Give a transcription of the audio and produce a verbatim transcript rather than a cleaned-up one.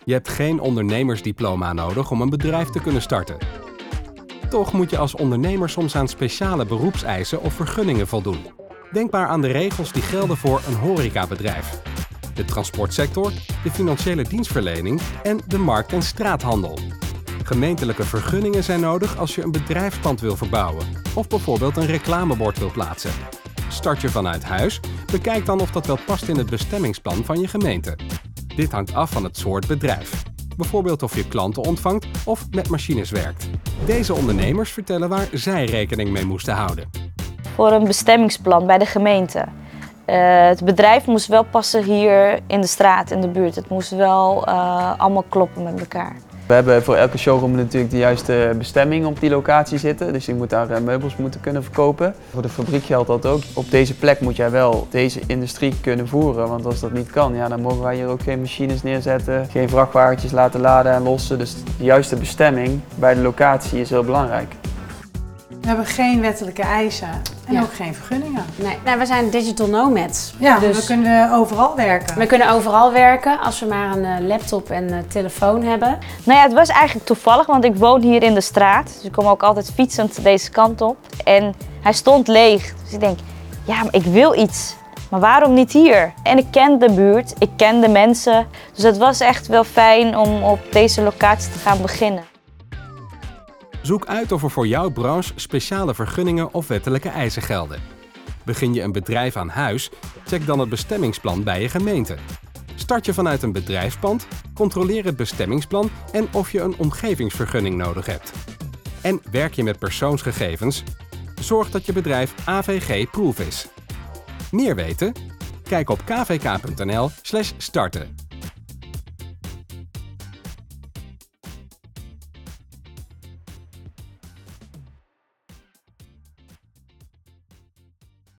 Je hebt geen ondernemersdiploma nodig om een bedrijf te kunnen starten. Toch moet je als ondernemer soms aan speciale beroepseisen of vergunningen voldoen. Denk maar aan de regels die gelden voor een horecabedrijf, de transportsector, de financiële dienstverlening en de markt- en straathandel. Gemeentelijke vergunningen zijn nodig als je een bedrijfspand wil verbouwen of bijvoorbeeld een reclamebord wil plaatsen. Start je vanuit huis? Bekijk dan of dat wel past in het bestemmingsplan van je gemeente. Dit hangt af van het soort bedrijf. Bijvoorbeeld of je klanten ontvangt of met machines werkt. Deze ondernemers vertellen waar zij rekening mee moesten houden. Voor een bestemmingsplan bij de gemeente. Uh, het bedrijf moest wel passen hier in de straat, in de buurt. Het moest wel uh, allemaal kloppen met elkaar. We hebben voor elke showroom natuurlijk de juiste bestemming op die locatie zitten. Dus je moet daar uh, meubels moeten kunnen verkopen. Voor de fabriek geldt dat ook. Op deze plek moet jij wel deze industrie kunnen voeren. Want als dat niet kan, ja, dan mogen wij hier ook geen machines neerzetten. Geen vrachtwagentjes laten laden en lossen. Dus de juiste bestemming bij de locatie is heel belangrijk. We hebben geen wettelijke eisen en ja. ook geen vergunningen. Nee, nou, we zijn digital nomads. Ja, dus we kunnen overal werken. We kunnen overal werken als we maar een uh, laptop en uh, telefoon hebben. Nou ja, het was eigenlijk toevallig, want ik woon hier in de straat. Dus ik kom ook altijd fietsend deze kant op. En hij stond leeg. Dus ik denk, ja, maar ik wil iets. Maar waarom niet hier? En ik ken de buurt, ik ken de mensen. Dus het was echt wel fijn om op deze locatie te gaan beginnen. Zoek uit of er voor jouw branche speciale vergunningen of wettelijke eisen gelden. Begin je een bedrijf aan huis? Check dan het bestemmingsplan bij je gemeente. Start je vanuit een bedrijfspand? Controleer het bestemmingsplan en of je een omgevingsvergunning nodig hebt. En werk je met persoonsgegevens? Zorg dat je bedrijf A V G-proof is. Meer weten? Kijk op k v k punt n l slash starten.